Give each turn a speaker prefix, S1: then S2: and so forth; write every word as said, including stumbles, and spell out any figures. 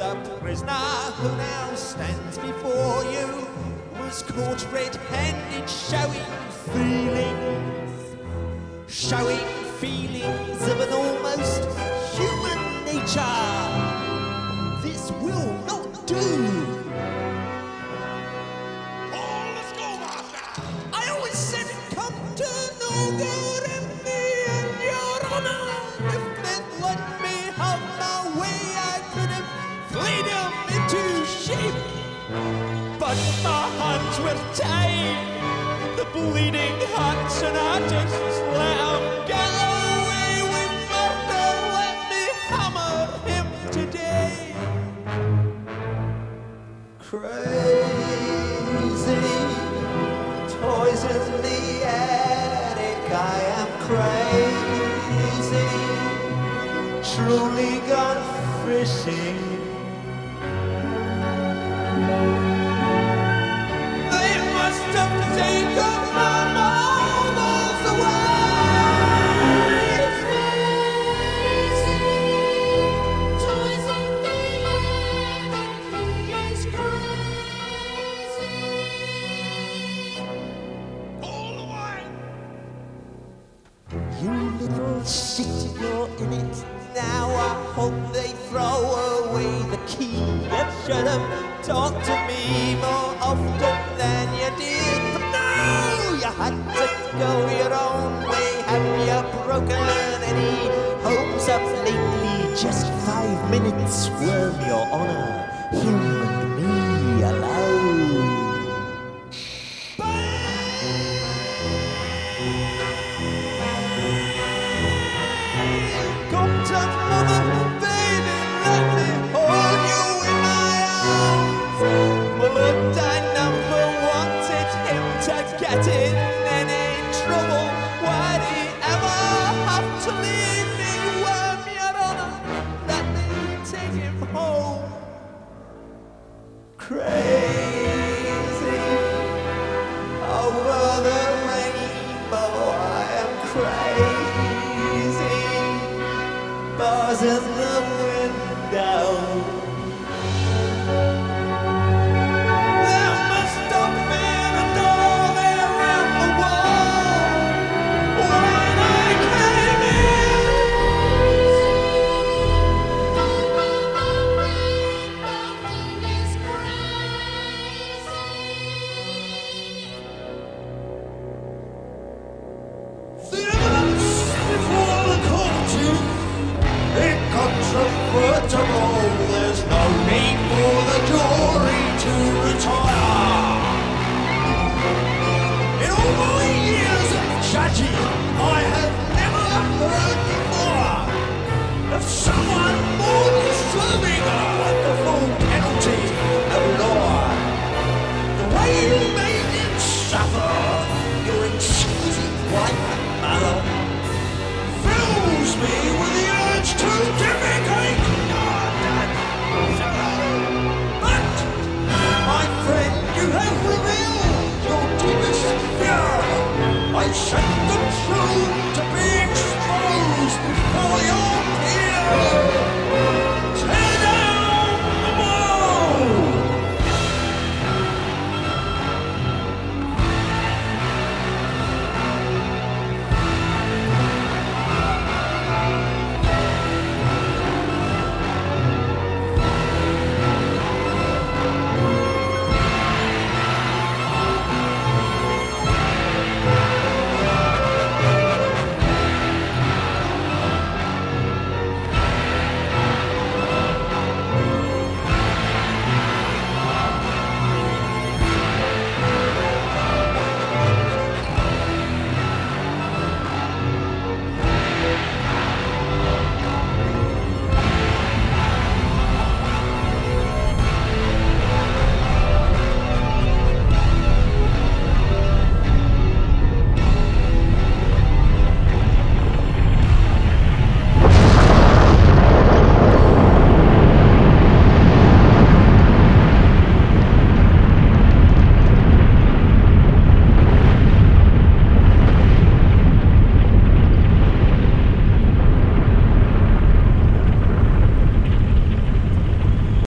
S1: the prisoner who now stands before you was caught red-handed showing feelings, showing feelings of an almost human nature. This will not do.
S2: Oh, let's go, Master!
S1: I always said it come to no good in me and your honor. If they'd let me have my way, I could have flayed him into shape. But my hands were tied, the bleeding hearts and artists let him get away with murder. Let me hammer him today. Crazy toys in the attic, I am crazy, truly gone fishing. They must have taken my marbles away.
S3: Crazy toys in the attic, he is crazy.
S2: All the way!
S1: You little shit, you're in it now. I hope they throw away the key. You should have talked to me more often than you did. But no, you had to go your own way. Have you broken any homes up lately? Just five minutes, worm, your honor. Him and me alone. Come to mother, baby, let me hold you in my arms. But I never wanted him to get in any trouble. Why'd he ever have to leave me? Worm, your honor, let me take him home. Crazy.